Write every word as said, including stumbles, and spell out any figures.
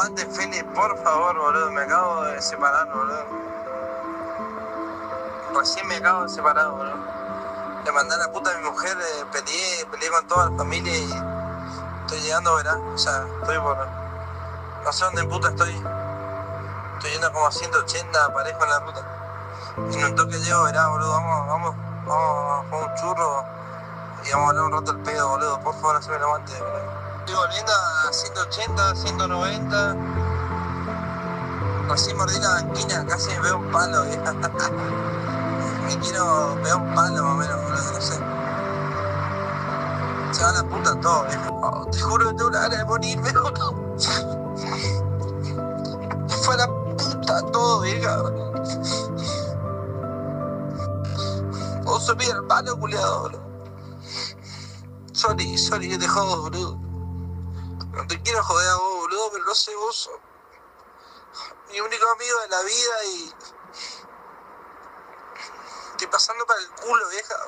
Aguante, Feli, por favor, boludo. Me acabo de separar, boludo. Recién me acabo de separar, boludo. Le mandé a la puta a mi mujer, eh, peleé, peleé con toda la familia y estoy llegando, verá. O sea, estoy por... No sé dónde puta estoy. Estoy yendo como a ciento ochenta, parejo en la ruta. Y en un toque llego, verá, boludo. Vamos, vamos, vamos a jugar un churro y vamos a hablar un rato el pedo, boludo. Por favor, haceme el aguante, boludo. Estoy volviendo a ciento ochenta, ciento noventa. Recién mordí la banquina, casi me veo un palo, vieja. Me quiero pegar un palo más o menos, boludo, no sé. Se va a la puta todo, vieja. Oh, te juro que tengo una gana de morirme, boludo. Fue a la puta todo, vieja. Vos sos mi hermano, culiado, boludo. Sorry, sorry que te jodo, boludo. No te quiero joder a vos, boludo, pero no sé, vos sos mi único amigo de la vida y... Estoy pasando para el culo, vieja.